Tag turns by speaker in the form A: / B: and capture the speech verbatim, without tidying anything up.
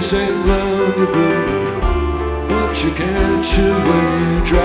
A: voice ain't lovable, but you catch it when you try.